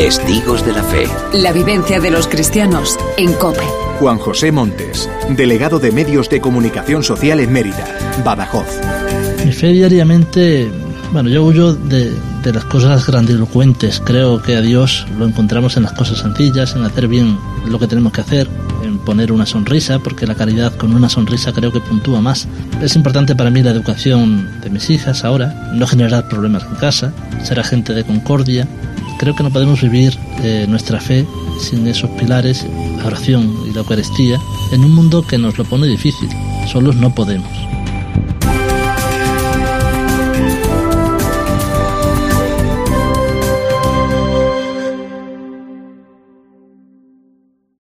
Testigos de la Fe. La vivencia de los cristianos en COPE. Juan José Montes, delegado de Medios de Comunicación Social en Mérida, Badajoz. Mi fe diariamente, yo huyo de las cosas grandilocuentes. Creo que a Dios lo encontramos en las cosas sencillas, en hacer bien lo que tenemos que hacer, en poner una sonrisa, porque la caridad con una sonrisa creo que puntúa más. Es importante para mí la educación de mis hijas ahora, no generar problemas en casa, ser agente de concordia. Creo que no podemos vivir nuestra fe sin esos pilares, la oración y la Eucaristía, en un mundo que nos lo pone difícil. Solos no podemos.